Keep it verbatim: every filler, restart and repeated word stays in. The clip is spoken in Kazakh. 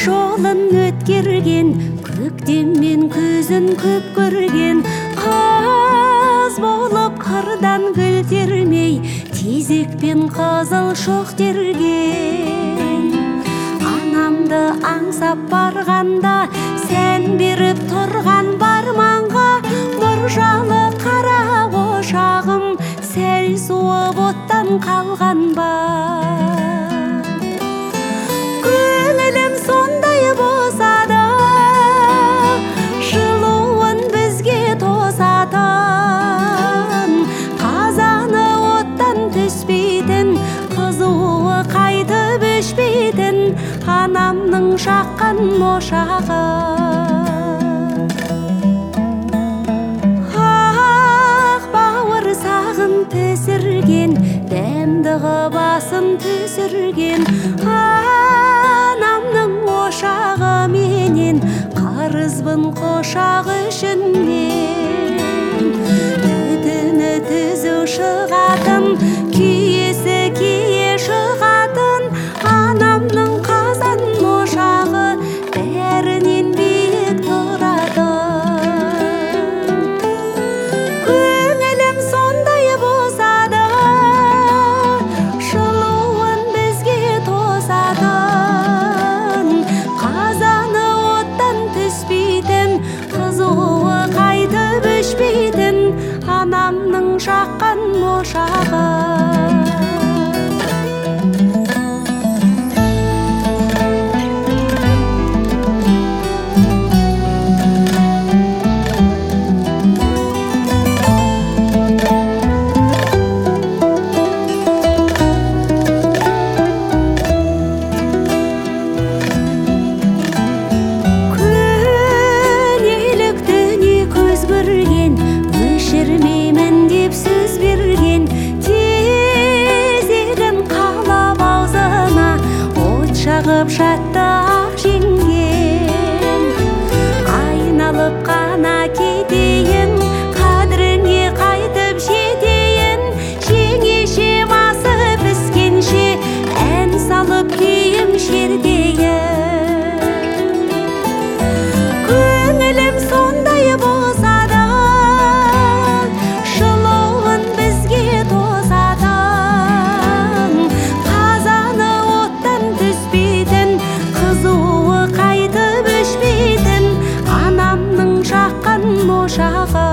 жолын өткерген, көктем мен күзін көп көрген, қаз болып қырдан гүл термей, тезекпен қызыл шоқ терген. Анамды аңсап барғанда, сән беріп тұрған барманға, нұржалы қара ошағым сәл суып оттан қалған ба. Көңілім сондай болса да, жылуын бізге тосатын, қазаны оттан түспейтін, қызуы қайтып өшпейтін анамның жаққан ошағы. Ақ бауыр сағын түсірген, дәмдігі басын түсірген анамның ошағы менен, қарызбын қошағы үшін мен. Түтіні түзу шығатын, күйесі кие шығатын анамның қазан ошағы бәрінен биік тұрады. Көңілім сондай болса да, жылуын бізге тосатын, қазаны оттан түспейтін, қызуы қайтып өшпейтін анамның жаққан ошағы. Өшірмеймін деп сөз берген, тезегін қалап аузына от жағып жатты ақ жеңген. Айналып қана кетейін, қадіріңе қайтып жетейін, жеңеше басы піскенше ән салып күйім шердейін. Көңілім сондай болса да, ошағы.